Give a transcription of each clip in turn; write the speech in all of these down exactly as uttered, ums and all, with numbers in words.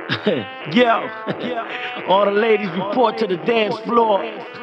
Yo, all the ladies report to the dance floor.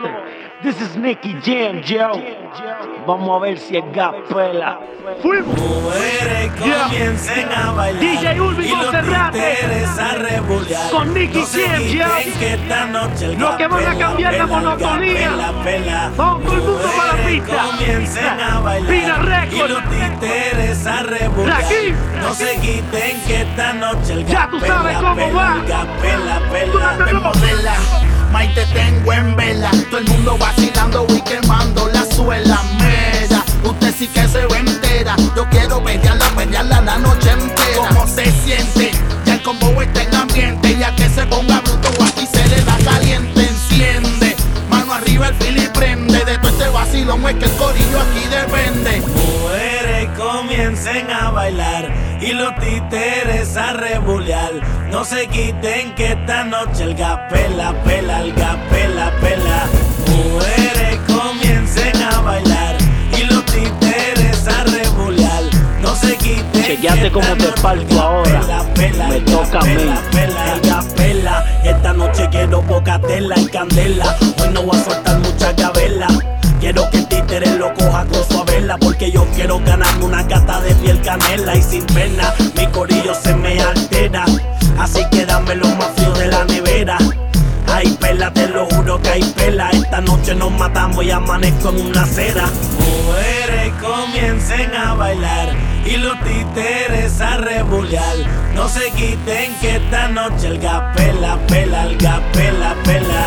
This is Nicky Jam, Joe. Vamos a ver si el gas pela. ¡Fuimos! Mujeres comiencen a bailar D J Ulvi y los Monserrate títeres a rebulear. con Nicky No se Jam, quiten Joe. que esta noche el Los que van a gas cambiar la pela, monotonía. pela, pela. Vamos todo el mundo para la Mujeres pista. comiencen a bailar Pina y Record. los títeres a rebulear. Rakim. No se quiten que esta noche el gas Ya tú sabes cómo pela, va. el gas pela, Tú pela. no te Me modela, May te tengo en vela. Todo el mundo vacilando y quemando la suela. Mera, usted sí que se ve entera. Yo quiero pelearla, pelearla la noche entera. ¿Cómo se siente? Ya el combo está en ambiente. Ya que se ponga bruto aquí se le da caliente. Enciende, mano arriba el fili prende. De todo este vacilón es que el corillo aquí depende. Mujeres comiencen a bailar y los títeres a rebulear. No se quiten que esta noche el gas pela, pela, el gas pela, pela. Mujeres comiencen a bailar y los títeres a rebulear. No se quiten. Chequeate que cómo esta te noche parto el gas ahora. pela, pela, Me el gas toca a mí. pela, pela, el gas pela. Esta noche quiero poca tela y candela. Hoy no voy a soltar mucha gabela. Quiero que el títere lo coja con su vela, porque yo quiero ganarme una gata de piel canela y sin pena. Mi corillo se me altera, así que dame lo más frío de la nevera. Hay pela, te lo juro que hay pela. Esta noche nos matamos y amanezco en una acera. Mujeres comiencen a bailar y los títeres a rebulear. No se quiten que esta noche el gas pela, pela, el gas pela, pela.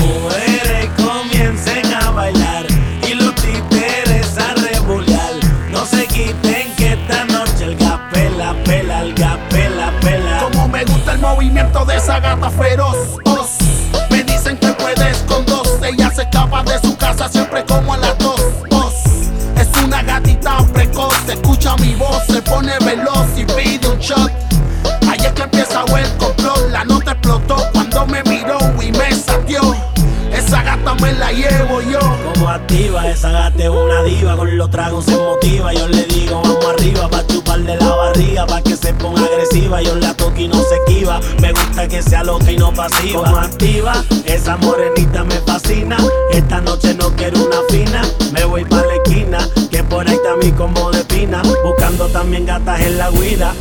Mujeres comiencen a bailar y los títeres a rebulear. No se quiten que esta noche el gas pela, pela, el gas pela, pela. Como me gusta el movimiento de esa gata feroz. Os, me dicen que puedes con dos. Ella se escapa de su casa siempre como a las dos. Os, es una gatita precoz. Escucha mi voz, se pone veloz y pide un shot. Ahí es que empieza el complot. La nota explotó cuando me miró y me sateó. Esa gata me la llevo yo. Como activa, esa gata es una diva. Con los tragos se motiva. Yo le digo vamos arriba pa' chuparle la barriga, pa' que se ponga agresiva. Yo la toco y no se esquiva. Me gusta que sea loca y no pasiva. Como activa, esa morenita me fascina. Esta noche no quiero una fina. Me voy pa' la esquina, que por ahí está mi combo de pina. Buscando también gatas en la guida.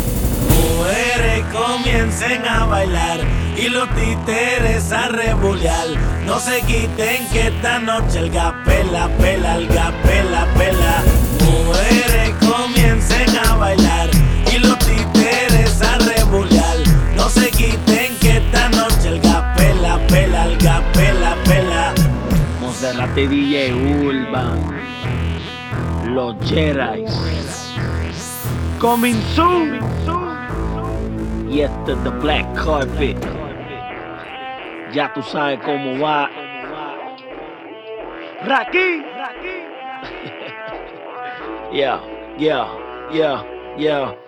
Mujeres comiencen a bailar y los títeres a rebulear. No se quiten que esta noche el gas pela, pela, el gas pela, pela. Mujeres comiencen a bailar y los títeres a rebulear. No se quiten que esta noche el gas pela, pela, el gas pela, pela. Monserrate D J Urban, los Jedi, coming soon. Y este es The Black Carpet. Ya tú sabes cómo va. Rakim. Yeah, yeah, yeah, yeah.